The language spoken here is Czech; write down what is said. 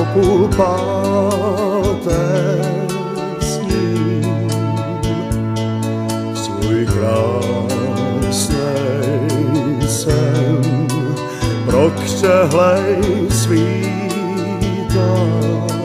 půl páté sním svůj krásnej sen, prokřehlej svítá.